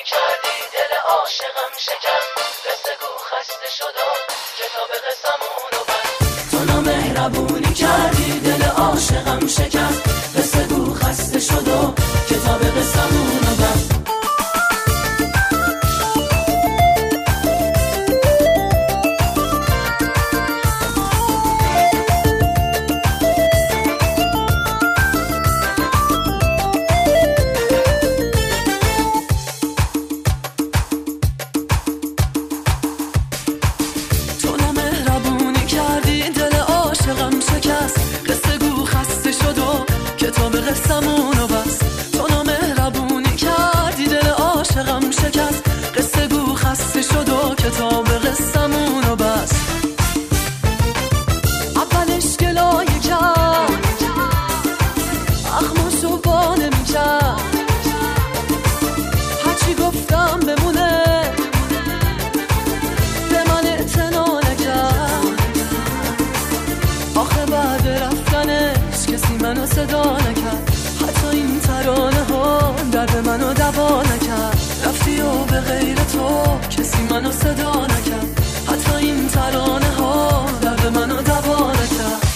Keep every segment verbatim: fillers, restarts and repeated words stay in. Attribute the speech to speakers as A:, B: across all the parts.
A: کردی دل عاشقم شکست، قصه گو خسته شد و کتاب قصمون رو بست. تو نامهربونی کردی دل عاشقم شکست، قصه گو خسته شد و کتاب قصمون رو بست. قصمونو بس تو نامهربونی کردی دل عاشقم شکست، قصه گو خسته شد و کتاب قصمونو بس. اولش گلایه کرد اخماشو با نمیکرد، هرچی گفتم بمونه به من اعتنا نکرد. آخه بعد رفتنش کسی منو صدا نکرد، حتی این ترانه ها درد منو دوا نکرد. رفتی و به غیر تو کسی منو صدا نکرد، حتی این ترانه ها درد منو دوا نکرد.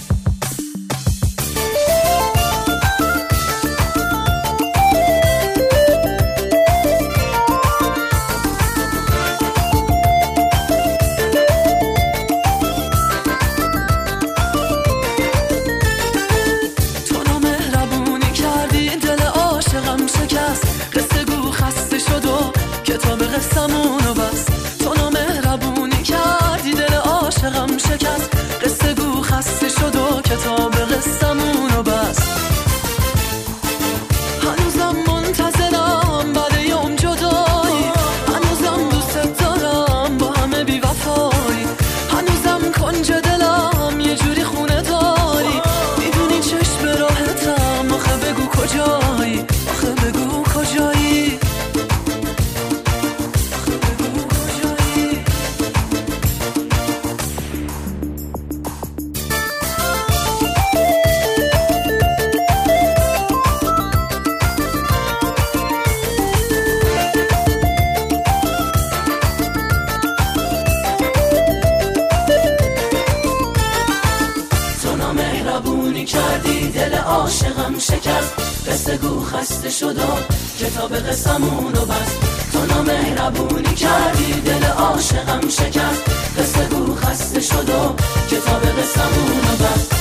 A: قصه گو خسته شد و کتاب قصمونو بس. تو نامهربونی کردی دل عاشقم شکست، قصه گو خسته شد و کتاب قصمونو بس. هنوزم منتظرم بعد یوم جدایی، هنوزم دوست دارم با همه بی وفایی، هنوزم کنج دلم یه جوری خونه داری. میدونی چشم راحتم، آخه بگو کجایی، آخه بگو کجایی، آخه بگو کجایی. تو نامهربونی کردی دل عاشقم شکست، قصه گو خسته شد و کتاب قصمونو بست. تو نامهربونی کردی دل عاشقم شکست، قصه گو خسته شد و کتاب قصمونو بست.